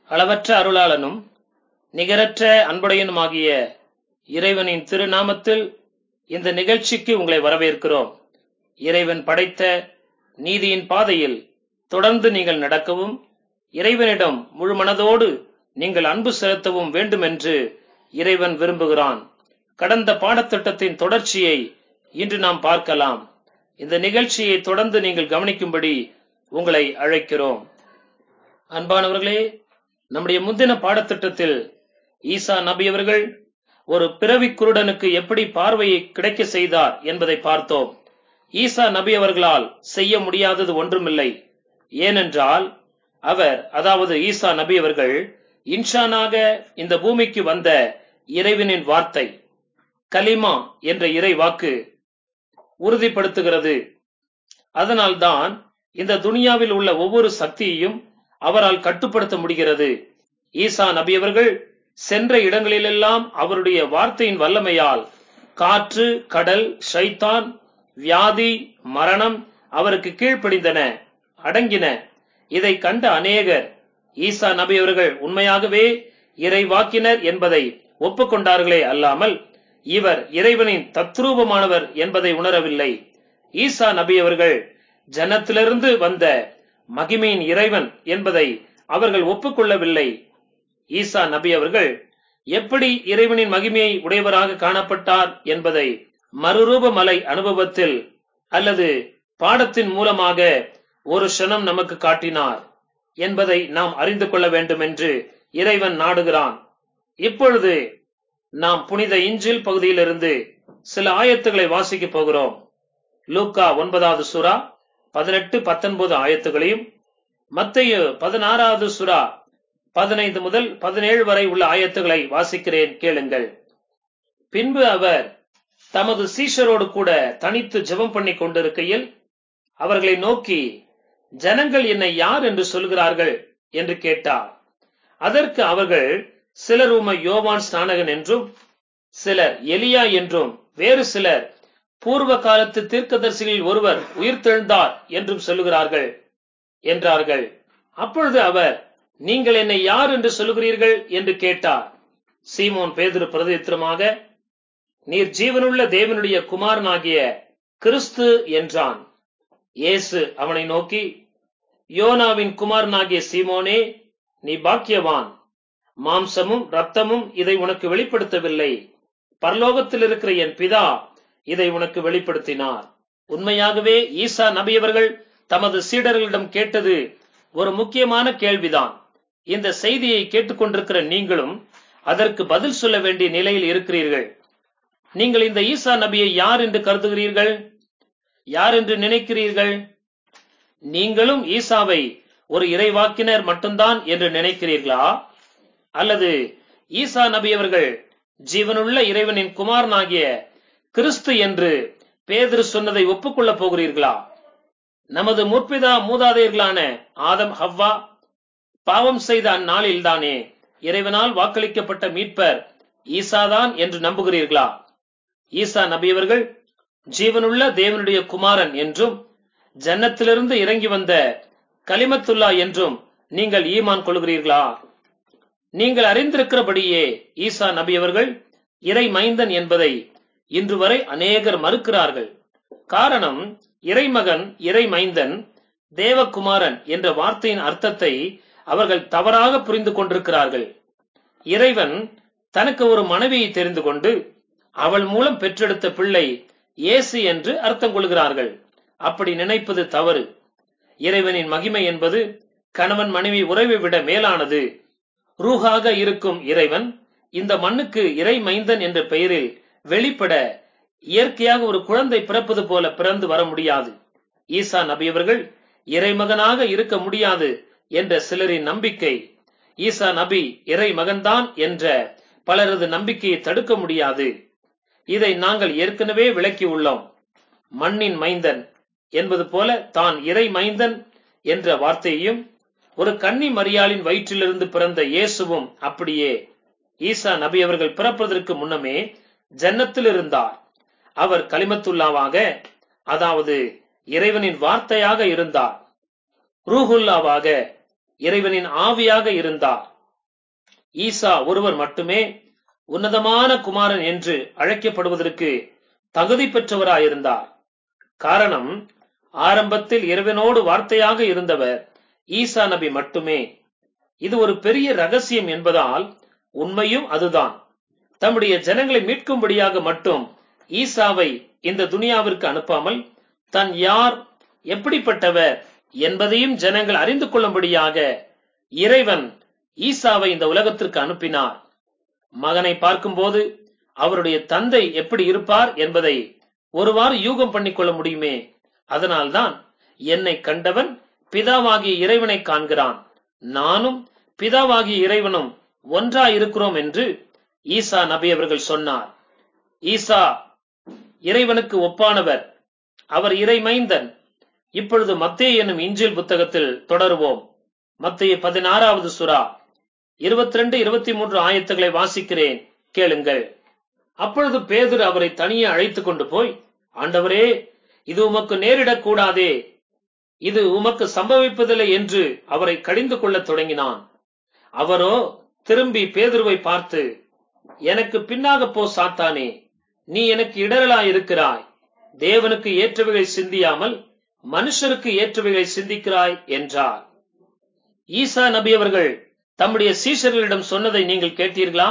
அளவற்ற அருளாளனும் நிகரற்ற அன்புடையனுமாகிய இறைவனின் திருநாமத்தில் இந்த நிகழ்ச்சிக்கு உங்களை வரவேற்கிறோம். இறைவன் படைத்த நீதியின் பாதையில் தொடர்ந்து நீங்கள் நடக்கவும், இறைவனிடம் முழு மனதோடு நீங்கள் அன்பு செலுத்தவும் வேண்டும் என்று இறைவன் விரும்புகிறான். கடந்த பாடத்திட்டத்தின் தொடர்ச்சியை இன்று நாம் பார்க்கலாம். இந்த நிகழ்ச்சியை தொடர்ந்து நீங்கள் கவனிக்கும்படி உங்களை அழைக்கிறோம். அன்பானவர்களே, நம்முடைய முந்தின பாடத்திட்டத்தில் ஈசா நபி அவர்கள் ஒரு பிறவி குருடனுக்கு எப்படி பார்வையை கிடைக்க செய்தார் என்பதை பார்த்தோம். ஈசா நபி அவர்களால் செய்ய முடியாதது ஒன்றுமில்லை. ஏனென்றால் அவர், அதாவது ஈசா நபி அவர்கள் இன்சானாக இந்த பூமிக்கு வந்த இறைவனின் வார்த்தை, கலிமா என்ற இறை வாக்கு உறுதிப்படுத்துகிறது. அதனால்தான் இந்த துனியாவில் உள்ள ஒவ்வொரு சக்தியையும் அவரால் கட்டுப்படுத்த முடிகிறது. ஈசா நபி அவர்கள் சென்ற இடங்களிலெல்லாம் அவருடைய வார்த்தையின் வல்லமையால் காற்று, கடல், ஷைத்தான், வியாதி, மரணம் அவருக்கு கீழ்ப்படிந்தன, அடங்கின. இதை கண்ட அநேகர் ஈசா நபி அவர்கள் உண்மையாகவே இறைவாக்கினர் என்பதை ஒப்புக்கொண்டார்களே அல்லாமல் இவர் இறைவனின் தத்ரூபமானவர் என்பதை உணரவில்லை. ஈசா நபி அவர்கள் ஜன்னத்திலிருந்து வந்த மகிமையின் இறைவன் என்பதை அவர்கள் ஒப்புக்கொள்ளவில்லை. ஈசா நபி அவர்கள் எப்படி இறைவனின் மகிமையை உடையவராக காணப்பட்டார் என்பதை மறுரூப மலை அனுபவத்தில் அல்லது பாடத்தின் மூலமாக ஒரு க்ஷணம் நமக்கு காட்டினார் என்பதை நாம் அறிந்து கொள்ள வேண்டும் என்று இறைவன் நாடுகிறான். இப்பொழுது நாம் புனித இஞ்சில் பகுதியிலிருந்து சில ஆயத்துக்களை வாசிக்க போகிறோம். லூக்கா 9வது சூரா 18-19 ஆயத்துகளையும், மத்தேயு 16வது சூரா 15 முதல் 17 வரை உள்ள ஆயத்துகளை வாசிக்கிறேன், கேளுங்கள். பின்பு அவர் தமது சீஷரோடு கூட தனித்து ஜெபம் பண்ணி கொண்டிருக்கையில் அவர்களை நோக்கி, ஜனங்கள் என்னை யார் என்று சொல்கிறார்கள் என்று கேட்டார். அதற்கு அவர்கள், சிலர் உம்மை யோவான் ஸ்நானகன் என்றும், சிலர் எலியா என்றும், வேறு சிலர் பூர்வ காலத்து தீர்க்கதரிசிகளில் ஒருவர் உயிர்த்தெழுந்தார் என்றும் சொல்லுகிறார்கள் என்றார்கள். அப்பொழுது அவர், நீங்கள் என்னை யார் என்று சொல்லுகிறீர்கள் என்று கேட்டார். சீமோன் பேதுரு பிரதியுத்தரமாக, நீர் ஜீவனுள்ள தேவனுடைய குமாரனாகிய கிறிஸ்து என்றான். இயேசு அவனை நோக்கி, யோனாவின் குமாரனாகிய சீமோனே, நீ பாக்கியவான். மாம்சமும் இரத்தமும் இதை உனக்கு வெளிப்படுத்தவில்லை, பரலோகத்தில் இருக்கிற என் பிதா இதை உனக்கு வெளிப்படுத்தினார். உண்மையாகவே ஈசா நபி அவர்கள் தமது சீடர்களிடம் கேட்டது ஒரு முக்கியமான கேள்விதான். இந்த செய்தியை கேட்டுக்கொண்டிருக்கிற நீங்களும் அதற்கு பதில் சொல்ல வேண்டிய நிலையில் இருக்கிறீர்கள். நீங்கள் இந்த ஈசா நபியை யார் என்று கருதுகிறீர்கள்? யார் என்று நினைக்கிறீர்கள்? நீங்களும் ஈசாவை ஒரு இறைவாக்கினர் மட்டும்தான் என்று நினைக்கிறீர்களா? அல்லது ஈசா நபி அவர்கள் ஜீவனுள்ள இறைவனின் குமாரனாகிய கிறிஸ்து என்று பேதுரு சொன்னதை ஒப்புக்கொள்ள போகிறீர்களா? நமது முற்பிதா மூதாதையர்களான ஆதம், ஹவ்வா பாவம் செய்த அந்நாளில்தானே இறைவனால் வாக்களிக்கப்பட்ட மீட்பர் ஈசாதான் என்று நம்புகிறீர்களா? ஈசா நபி அவர்கள் ஜீவனுள்ள தேவனுடைய குமாரன் என்றும் ஜன்னத்திலிருந்து இறங்கி வந்த கலிமத்துல்லா என்றும் நீங்கள் ஈமான் கொள்கிறீர்களா? நீங்கள் அறிந்திருக்கிறபடியே ஈசா நபி அவர்கள் இறை மைந்தன் என்பதை இன்று வரை அநேகர் மறுக்கிறார்கள். காரணம், இறைமகன், இறை மைந்தன், தேவகுமாரன் என்ற வார்த்தையின் அர்த்தத்தை அவர்கள் தவறாக புரிந்து கொண்டிருக்கிறார்கள். இறைவன் தனக்கு ஒரு மனைவியை தெரிந்து கொண்டு அவள் மூலம் பெற்றெடுத்த பிள்ளை இயேசு என்று அர்த்தம் கொள்கிறார்கள். அப்படி நினைப்பது தவறு. இறைவனின் மகிமை என்பது கணவன் மனைவி உறவை விட மேலானது. ரூஹாக இருக்கும் இறைவன் இந்த மண்ணுக்கு இறை மைந்தன் என்ற பெயரில் வெளிப்பட இயற்கையாக ஒரு குழந்தை பிறப்பது போல பிறந்து வர முடியாது. ஈசா நபி அவர்கள் இறைமகனாக இருக்க முடியாது என்ற சிலரின் நம்பிக்கை, ஈசா நபி இறை மகன்தான் என்ற பலரது நம்பிக்கையை தடுக்க முடியாது. இதை நாங்கள் ஏற்கனவே விளக்கி உள்ளோம். மண்ணின் மைந்தன் என்பது போல தான் இறை மைந்தன் என்ற வார்த்தையையும், ஒரு கன்னி மரியாளின் வயிற்றிலிருந்து பிறந்த இயேசுவும் அப்படியே. ஈசா நபி அவர்கள் பிறப்பதற்கு முன்னமே ஜன்னத்தில் இருந்தார். அவர் கலிமத்துல்லாவாக, அதாவது இறைவனின் வார்த்தையாக இருந்தார். ரூஹுல்லாவாக, இறைவனின் ஆவியாக இருந்தார். ஈசா ஒருவர் மட்டுமே உன்னதமான குமாரன் என்று அழைக்கப்படுவதற்கு தகுதி பெற்றவராயிருந்தார். காரணம், ஆரம்பத்தில் இறைவனோடு வார்த்தையாக இருந்தவர் ஈசா நபி மட்டுமே. இது ஒரு பெரிய ரகசியம் என்பதால் உண்மையும் அதுதான். தம்முடைய ஜனங்களை மீட்கும்படியாக மட்டும் ஈசாவை இந்த துனியாவிற்கு அனுப்பாமல், தான் யார், எப்படிப்பட்டவர் என்பதையும் ஜனங்கள் அறிந்து கொள்ளும்படியாக இறைவன் ஈசாவை இந்த உலகத்திற்கு அனுப்பினார். மகனை பார்க்கும்போது அவருடைய தந்தை எப்படி இருப்பார் என்பதை ஒருவாறு யூகம் பண்ணிக்கொள்ள முடியுமே. அதனால்தான் என்னை கண்டவன் பிதாவாகிய இறைவனை காண்கிறான், நானும் பிதாவாகிய இறைவனும் ஒன்றாயிருக்கிறோம் என்று ஈசா நபி அவர்கள் சொன்னார். ஈசா இறைவனுக்கு ஒப்பானவர், அவர் இறைமைந்தன். இப்பொழுது மத்தேயு என்னும் இஞ்சில் புத்தகத்தில் தொடருவோம். மத்தேயு 16வது சூரா 22, 23 ஆயத்துக்களை வாசிக்கிறேன், கேளுங்கள். அப்பொழுது பேதுரு அவரை தனியே அழைத்துக் கொண்டு போய், ஆண்டவரே, இது உமக்கு நேரிடக்கூடாதே, இது உமக்கு சம்பவிப்பதில்லை என்று அவரை கடிந்து கொள்ளத் தொடங்கினான். அவரோ திரும்பி பேதுருவை பார்த்து, எனக்கு பின்னாக போ சாத்தானே, நீ எனக்கு இடரலாயிருக்கிறாய். தேவனுக்கு ஏற்றவைகளை சிந்தியாமல் மனுஷருக்கு ஏற்றவைகளை சிந்திக்கிறாய் என்றார். ஈசா நபி அவர்கள் தம்முடைய சீஷர்களிடம் சொன்னதை நீங்கள் கேட்டீர்களா?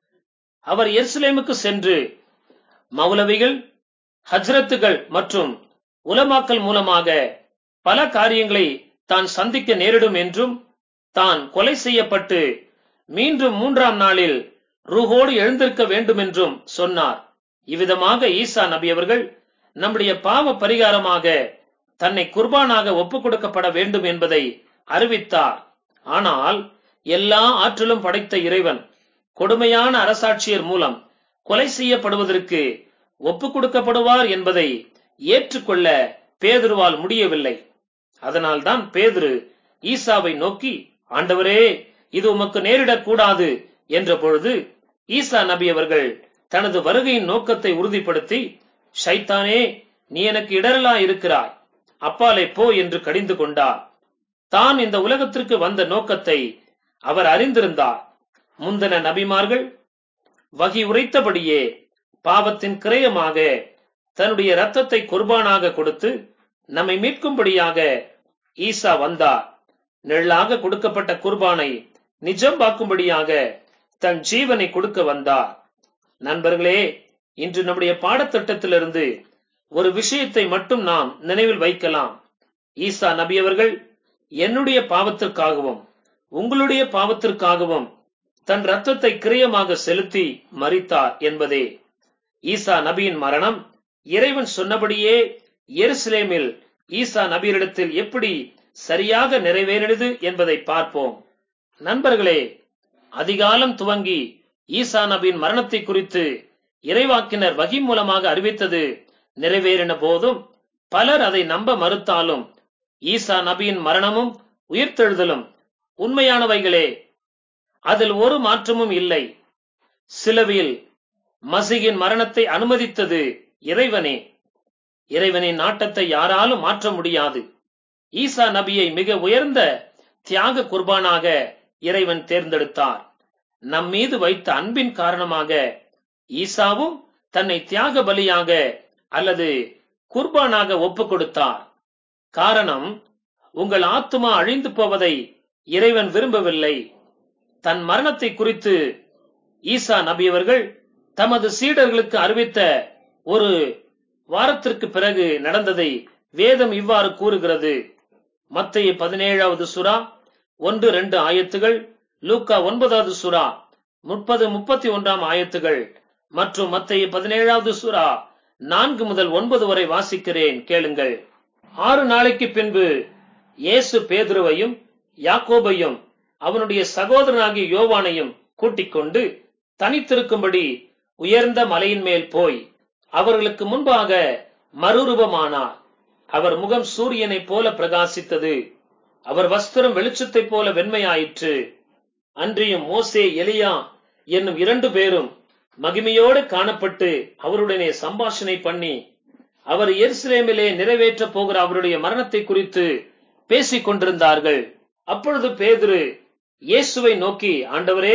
அவர் எருசலேமுக்கு சென்று மௌலவிகள், ஹஜ்ரத்துகள் மற்றும் உலமாக்கள் மூலமாக பல காரியங்களை தான் சந்திக்க நேரிடும் என்றும், தான் கொலை செய்யப்பட்டு மீண்டும் 3ஆம் நாளில் ரூஹோடு எழுந்திருக்க வேண்டும் என்றும் சொன்னார். இவ்விதமாக ஈசா நபி அவர்கள் நம்முடைய பாவ பரிகாரமாக தன்னை குர்பானாக ஒப்புக் கொடுக்கப்பட வேண்டும் என்பதை அறிவித்தார். ஆனால் எல்லா ஆற்றலும் படைத்த இறைவன் கொடுமையான அரசாட்சியர் மூலம் கொலை செய்யப்படுவதற்கு ஒப்புக் கொடுக்கப்படுவார் என்பதை ஏற்றுக்கொள்ள பேதுருவால் முடியவில்லை. அதனால்தான் பேதுரு ஈசாவை நோக்கி, ஆண்டவரே, இது உமக்கு நேரிடக்கூடாது என்ற பொழுது ஈசா நபி அவர்கள் தனது வருகையின் நோக்கத்தை உறுதிப்படுத்தி, ஷைத்தானே, நீ எனக்கு இடரலா இருக்கிறாய், அப்பாலே போ என்று கடிந்து கொண்டார். தான் இந்த உலகத்திற்கு வந்த நோக்கத்தை அவர் அறிந்திருந்தார். முந்தின நபிமார்கள் வகி உரைத்தபடியே பாவத்தின் கிரயமாக தன்னுடைய இரத்தத்தை குர்பானாக கொடுத்து நம்மை மீட்கும்படியாக ஈசா வந்தார். நெல்லாக கொடுக்கப்பட்ட குர்பானை நிஜம்பாக்கும்படியாக தன் ஜீவனை கொடுக்க வந்தார். நண்பர்களே, இன்று நம்முடைய பாடத்திட்டத்திலிருந்து ஒரு விஷயத்தை மட்டும் நாம் நினைவில் வைக்கலாம். ஈசா நபி அவர்கள் என்னுடைய பாவத்திற்காகவும் உங்களுடைய பாவத்திற்காகவும் தன் இரத்தத்தை கிரயமாக செலுத்தி மரித்தார் என்பதே. ஈசா நபியின் மரணம் இறைவன் சொன்னபடியே எருசலேமில் ஈசா நபியிடத்தில் எப்படி சரியாக நிறைவேறினது என்பதை பார்ப்போம். நண்பர்களே, அதிகாலம் துவங்கி ஈசா நபியின் மரணத்தை குறித்து இறைவாக்கினர் வகி மூலமாக அறிவித்தது நிறைவேறின போதும் பலர் அதை நம்ப மறுத்தாலும் ஈசா நபியின் மரணமும் உயிர்த்தெழுதலும் உண்மையானவைகளே. அதில் ஒரு மாற்றமும் இல்லை. சிலுவையில் மசீகின் மரணத்தை அனுமதித்தது இறைவனே. இறைவனின் நாட்டத்தை யாராலும் மாற்ற முடியாது. ஈசா நபியை மிக உயர்ந்த தியாக குர்பானாக இறைவன் தேர்ந்தெடுத்தார். நம் மீது வைத்த அன்பின் காரணமாக ஈசாவும் தன்னை தியாக பலியாக அல்லது குர்பானாக ஒப்புக் கொடுத்தார். காரணம், உங்கள் ஆத்துமா அழிந்து போவதை இறைவன் விரும்பவில்லை. தன் மரணத்தை குறித்து ஈசா நபி அவர்கள் தமது சீடர்களுக்கு அறிவித்த ஒரு வாரத்திற்கு பிறகு நடந்ததை வேதம் இவ்வாறு கூறுகிறது. மத்தேயு 17வது சூரா 1-2 ஆயத்துகள், லூக்கா 9வது சூரா 30-31 ஆயத்துகள் மற்றும் மத்தேயு 17வது சூரா 4-9 வரை வாசிக்கிறேன், கேளுங்கள். 6 நாளைக்கு பின்பு இயேசு பேதுருவையும் யாக்கோபையும் அவனுடைய சகோதரனாகிய யோவானையும் கூட்டிக் கொண்டு தனித்திருக்கும்படி உயர்ந்த மலையின் மேல் போய் அவர்களுக்கு முன்பாக மறுரூபமானார். அவர் முகம் சூரியனை போல பிரகாசித்தது, அவர் வஸ்திரம் வெளிச்சத்தை போல வெண்மையாயிற்று. அன்றியும் மோசே, எலியா என்னும் 2 பேரும் மகிமையோடு காணப்பட்டு அவருடனே சம்பாஷணை பண்ணி அவர் எருசலேமிலே நிறைவேற்ற போகிற அவருடைய மரணத்தை குறித்து பேசிக் கொண்டிருந்தார்கள். அப்பொழுது பேதுரு இயேசுவை நோக்கி, ஆண்டவரே,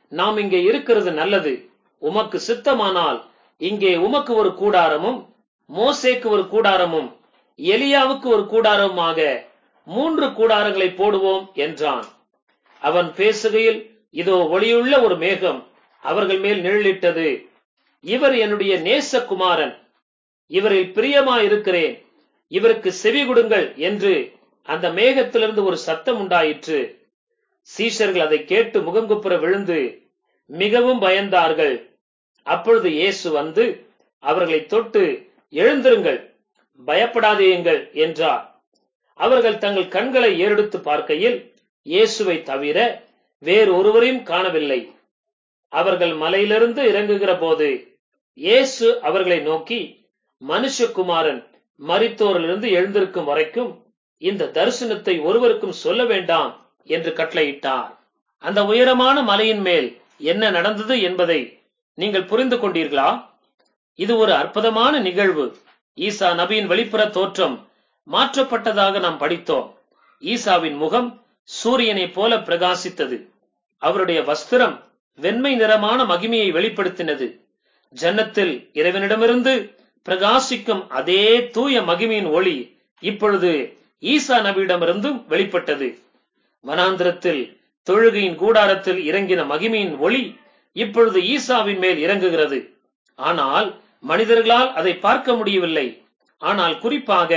நாம் இங்கே இருக்கிறது நல்லது. உமக்கு சித்தமானால் இங்கே உமக்கு ஒரு கூடாரமும், மோசேக்கு ஒரு கூடாரமும், எலியாவுக்கு ஒரு கூடாரமுமாக 3 கூடாரங்களை போடுவோம் என்றான். அவன் பேசுகையில், இதோ ஒளியுள்ள ஒரு மேகம் அவர்கள் மேல் நிழலிட்டது. இவர் என்னுடைய நேசகுமாரன், இவரில் பிரியமாயிருக்கிறேன், இவருக்கு செவி கொடுங்கள் என்று அந்த மேகத்திலிருந்து ஒரு சத்தம் உண்டாயிற்று. சீஷர்கள் அதை கேட்டு முகங்குப்புற விழுந்து மிகவும் பயந்தார்கள். அப்பொழுது இயேசு வந்து அவர்களை தொட்டு, எழுந்திருங்கள், பயப்படாதேயுங்கள் என்றார். அவர்கள் தங்கள் கண்களை ஏறெடுத்து பார்க்கையில் இயேசுவை தவிர வேறொருவரையும் காணவில்லை. அவர்கள் மலையிலிருந்து இறங்குகிற போது இயேசு அவர்களை நோக்கி, மனுஷகுமாரன் மரித்தோரிலிருந்து எழுந்திருக்கும் வரைக்கும் இந்த தரிசனத்தை ஒருவருக்கும் சொல்ல வேண்டாம் என்று கட்டளையிட்டார். அந்த உயரமான மலையின் மேல் என்ன நடந்தது என்பதை நீங்கள் புரிந்து கொண்டீர்களா? இது ஒரு அற்புதமான நிகழ்வு. ஈசா நபியின் வெளிப்புற தோற்றம் மாற்றப்பட்டதாக நாம் படித்தோம். ஈசாவின் முகம் சூரியனை போல பிரகாசித்தது. அவருடைய வஸ்திரம் வெண்மை நிறமான மகிமையை வெளிப்படுத்தினது. ஜன்னத்தில் இறைவனிடமிருந்து பிரகாசிக்கும் அதே தூய மகிமையின் ஒளி இப்பொழுது ஈசா நபியிடமிருந்தும் வெளிப்பட்டது. வனாந்திரத்தில் தொழுகையின் கூடாரத்தில் இறங்கின மகிமையின் ஒளி இப்பொழுது ஈசாவின் மேல் இறங்குகிறது. ஆனால் மனிதர்களால் அதை பார்க்க முடியவில்லை. ஆனால் குறிப்பாக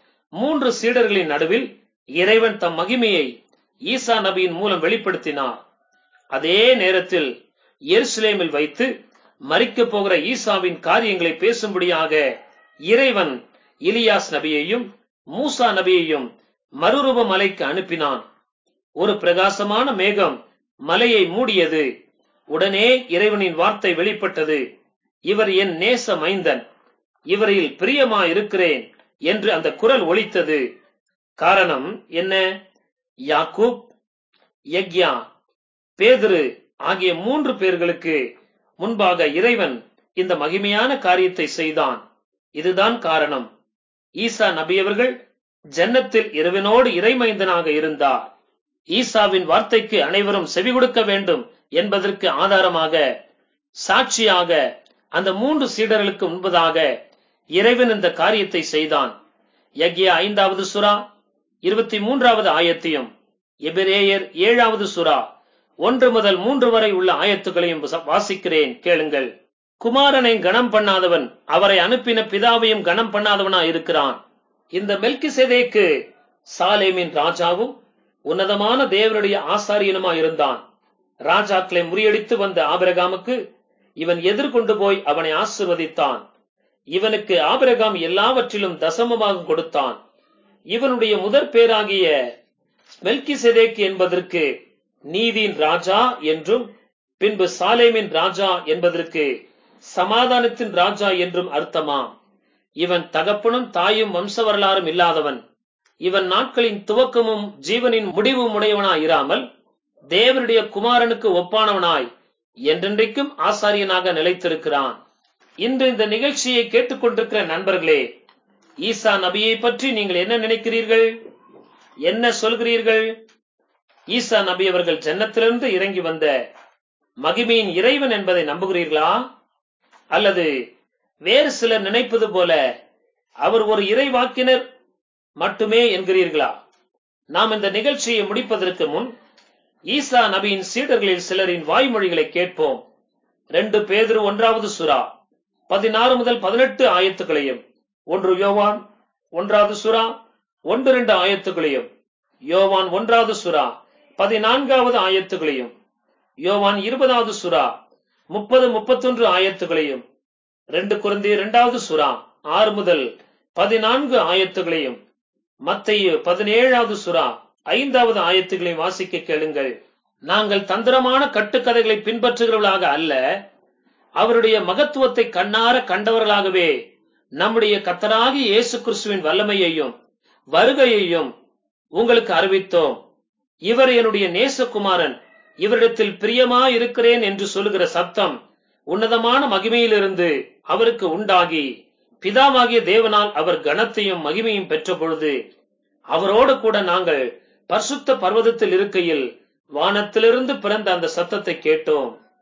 3 சீடர்களின் நடுவில் இறைவன் தம் மகிமையை ஈசா நபியின் மூலம் வெளிப்படுத்தினார். அதே நேரத்தில் எருசலேமில் வைத்து மரிக்க போகிற ஈசாவின் காரியங்களை பேசும்படியாக இறைவன் எலியாஸ் நபியையும் மூசா நபியையும் மறுரூப மலைக்கு அனுப்பினான். ஒரு பிரகாசமான மேகம் மலையை மூடியது. உடனே இறைவனின் வார்த்தை வெளிப்பட்டது. இவர் என் நேச மைந்தன், இவரில் பிரியமாயிருக்கிறேன் என்று அந்த குரல் ஒலித்தது. காரணம் என்ன? யாக்கூப், யக்யா, பேதுரு ஆகிய 3 பேர்களுக்கு முன்பாக இறைவன் இந்த மகிமையான காரியத்தை செய்தான். இதுதான் காரணம். ஈசா நபியவர்கள் ஜன்னத்தில் இறைவனோடு இறைமைந்தனாக இருந்தார். ஈசாவின் வார்த்தைக்கு அனைவரும் செவி கொடுக்க வேண்டும் என்பதற்கு ஆதாரமாக, சாட்சியாக அந்த 3 சீடர்களுக்கு முன்பதாக இறைவன் இந்த காரியத்தை செய்தான். யக்யா 5வது சூரா 23வது ஆயத்தையும், எபிரேயர் 7வது சூரா 1 முதல் 3 வரை உள்ள ஆயத்துகளையும் வாசிக்கிறேன், கேளுங்கள். குமாரனை கனம் பண்ணாதவன் அவரை அனுப்பின பிதாவையும் கனம் பண்ணாதவனா இருக்கிறான். இந்த மெல்கிசேதேக்கு சாலேமின் ராஜாவும் உன்னதமான தேவனுடைய ஆசாரியனுமா இருந்தான். ராஜாக்களை முறியடித்து வந்த ஆபிரகாமுக்கு இவன் எதிர்கொண்டு போய் அவனை ஆசீர்வதித்தான். இவனுக்கு ஆபிரகாம் எல்லாவற்றிலும் தசமமாக கொடுத்தான். இவனுடைய முதற் பேராகிய மெல்கிசேதேக்கு என்பதற்கு நீதியின் ராஜா என்றும், பின்பு சாலேமின் ராஜா என்பதற்கு சமாதானத்தின் ராஜா என்றும் அர்த்தமாம். இவன் தகப்பனும் தாயும் வம்ச வரலாறும் இல்லாதவன். இவன் நாட்களின் துவக்கமும் ஜீவனின் முடிவும் உடையவனாய் இராமல் தேவனுடைய குமாரனுக்கு ஒப்பானவனாய் என்றென்றைக்கும் ஆசாரியனாக நிலைத்திருக்கிறான். இன்று இந்த நிகழ்ச்சியை கேட்டுக்கொண்டிருக்கிற நண்பர்களே, ஈசா நபியை பற்றி நீங்கள் என்ன நினைக்கிறீர்கள்? என்ன சொல்கிறீர்கள்? ஈசா நபி அவர்கள் ஜன்னத்திலிருந்து இறங்கி வந்த மகிமையின் இறைவன் என்பதை நம்புகிறீர்களா? அல்லது வேறு சிலர் நினைப்பது போல அவர் ஒரு இறைவாக்கினர் மட்டுமே என்கிறீர்களா? நாம் இந்த நிகழ்ச்சியை முடிப்பதற்கு முன் ஈசா நபியின் சீடர்களில் சிலரின் வாய்மொழிகளை கேட்போம். 2 பேதுரு 1வது சூரா 16 முதல் 18 ஆயத்துகளையும், 1 யோவான் 1வது சூரா 1-2 ஆயத்துகளையும், யோவான் 1வது சூரா 14வது ஆயத்துகளையும், யோவான் 20வது சூரா 30-31 ஆயத்துகளையும், 2 கொரிந்தியர் 2வது சூரா 6 முதல் 14 ஆயத்துகளையும், மத்தேயு 17வது சூரா 5வது ஆயத்துகளையும் வாசிக்க கேளுங்கள். நாங்கள் தந்திரமான கட்டுக்கதைகளை பின்பற்றுகிறவர்களாக அல்ல, அவருடைய மகத்துவத்தை கண்ணார கண்டவர்களாகவே நம்முடைய கர்த்தராகிய இயேசு கிறிஸ்துவின் வல்லமையையும் வருகையையும் உங்களுக்கு அறிவித்தோம். இவர் என்னுடைய நேசகுமாரன், இவரிடத்தில் பிரியமாயிருக்கிறேன் என்று சொல்லுகிற சத்தம் உன்னதமான மகிமையிலிருந்து அவருக்கு உண்டாகி, பிதாவாகிய தேவனால் அவர் கனத்தையும் மகிமையும் பெற்ற பொழுது அவரோடு கூட நாங்கள் பரிசுத்த பர்வதத்தில் இருக்கையில் வானத்திலிருந்து பிறந்த அந்த சத்தத்தை கேட்டோம்.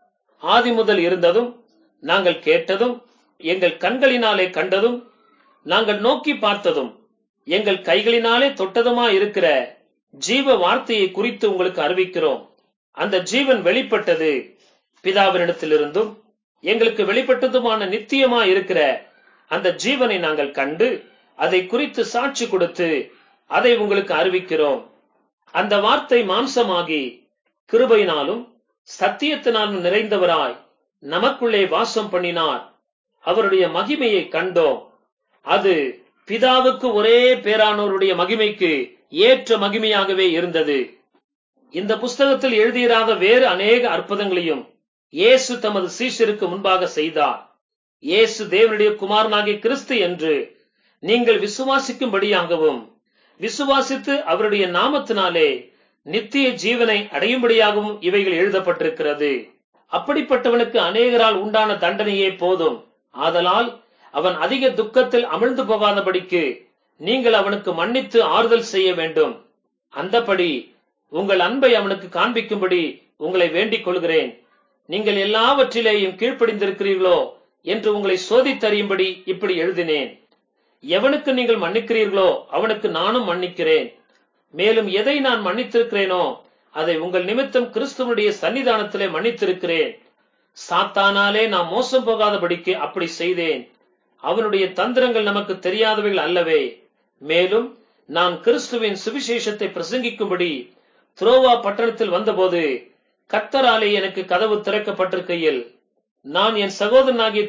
ஆதி முதல் இருந்ததும், நாங்கள் கேட்டதும், எங்கள் கண்களினாலே கண்டதும், நாங்கள் நோக்கி பார்த்ததும், எங்கள் கைகளினாலே தொட்டதுமா இருக்கிற ஜீவ வார்த்தையை குறித்து உங்களுக்கு அறிவிக்கிறோம். அந்த ஜீவன் வெளிப்பட்டது, பிதாவினிடத்திலிருந்தும் எங்களுக்கு வெளிப்பட்டதுமான நித்தியமா இருக்கிற அந்த ஜீவனை நாங்கள் கண்டு அதை குறித்து சாட்சி கொடுத்து அதை உங்களுக்கு அறிவிக்கிறோம். அந்த வார்த்தை மாம்சமாகி கிருபையினாலும் சத்தியத்தினாலும் நிறைந்தவராய் நமக்குள்ளே வாசம் பண்ணினார். அவருடைய மகிமையை கண்டோம். அது பிதாவுக்கு ஒரே பேரானோருடைய மகிமைக்கு ஏற்ற மகிமையாகவே இருந்தது. இந்த புஸ்தகத்தில் எழுதியிராத வேறு அநேக அற்புதங்களையும் இயேசு தமது சீஷருக்கு முன்பாக செய்தார். இயேசு தேவனுடைய குமாரனாகிய கிறிஸ்து என்று நீங்கள் விசுவாசிக்கும்படியாகவும், விசுவாசித்து அவருடைய நாமத்தினாலே நித்திய ஜீவனை அடையும்படியாகவும் இவைகள் எழுதப்பட்டிருக்கிறது. அப்படிப்பட்டவனுக்கு அநேகரால் உண்டான தண்டனையே போதும். ஆதலால் அவன் அதிக துக்கத்தில் அமிழ்ந்து போகாதபடிக்கு நீங்கள் அவனுக்கு மன்னித்து ஆறுதல் செய்ய வேண்டும். அந்தபடி உங்கள் அன்பை அவனுக்கு காண்பிக்கும்படி உங்களை வேண்டிக் கொள்கிறேன். நீங்கள் எல்லாவற்றிலேயும் கீழ்ப்படிந்திருக்கிறீர்களோ என்று உங்களை சோதித்தறியும்படி இப்படி எழுதினேன். எவனுக்கு நீங்கள் மன்னிக்கிறீர்களோ அவனுக்கு நானும் மன்னிக்கிறேன். மேலும் எதை நான் மன்னித்திருக்கிறேனோ அதை உங்கள் நிமித்தம் கிறிஸ்துவனுடைய சன்னிதானத்திலே மன்னித்திருக்கிறேன். சாத்தானாலே நான் மோசம் போகாதபடிக்கு அப்படி செய்தேன். அவனுடைய தந்திரங்கள் நமக்கு தெரியாதவைகள் அல்லவே. மேலும் நான் கிறிஸ்துவின் சுவிசேஷத்தை பிரசங்கிக்கும்படி துரோவா பட்டணத்தில் வந்தபோது கர்த்தராலே எனக்கு கதவு திறக்கப்பட்டிருக்கையில் நான் என் சகோதரனாகிய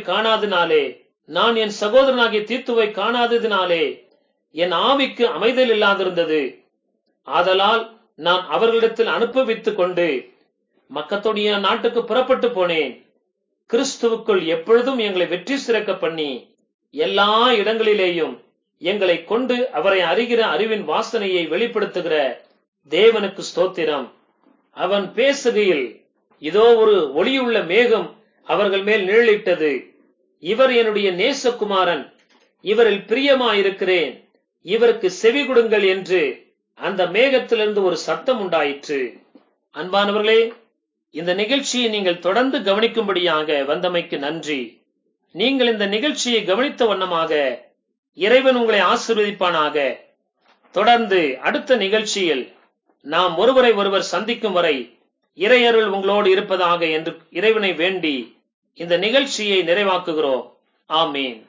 தீத்துவை காணாததினாலே என் ஆவிக்கு அமைதல் இல்லாதிருந்தது. ஆதலால் நான் அவர்களிடத்தில் அனுப்பவித்துக் கொண்டு மக்கதோனியா நாட்டுக்கு புறப்பட்டு போனேன். கிறிஸ்துவுக்குள் எப்பொழுதும் எங்களை வெற்றி சிறக்க பண்ணி எல்லா இடங்களிலேயும் எங்களை கொண்டு அவரை அறிகிற அறிவின் வாசனையை வெளிப்படுத்துகிற தேவனுக்கு ஸ்தோத்திரம். அவன் பேசுகையில் இதோ ஒரு ஒளியுள்ள மேகம் அவர்கள் மேல் நிழலிட்டது. இவர் என்னுடைய நேசகுமாரன், இவரில் பிரியமாயிருக்கிறேன், இவருக்கு செவி கொடுங்கள் என்று அந்த மேகத்திலிருந்து ஒரு சத்தம் உண்டாயிற்று. அன்பானவர்களே, இந்த நிகழ்ச்சியை நீங்கள் தொடர்ந்து கவனிக்கும்படியாக வந்தமைக்கு நன்றி. நீங்கள் இந்த நிகழ்ச்சியை கவனித்த வண்ணமாக இறைவன் உங்களை ஆசீர்வதிப்பானாக. தொடர்ந்து அடுத்த நிகழ்ச்சியில் நாம் ஒருவரை ஒருவர் சந்திக்கும் வரை இறையருள் உங்களோடு இருப்பதாக என்று இறைவனை வேண்டி இந்த நிகழ்ச்சியை நிறைவாக்குகிறோம். ஆமீன்.